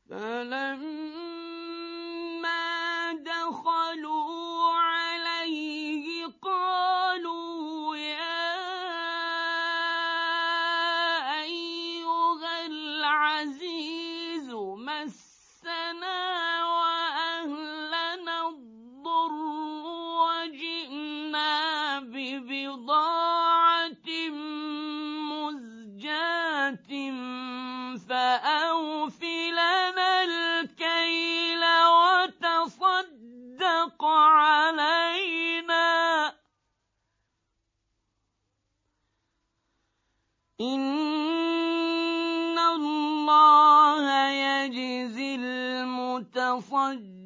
فلما دخلوا عليه قالوا يا أيها العزيز مسنا وأهلنا الضر وجئنا ببضاعة مزجاة فأوف لنا الكيل وتصدق علينا إن الله يجزي المتصدقين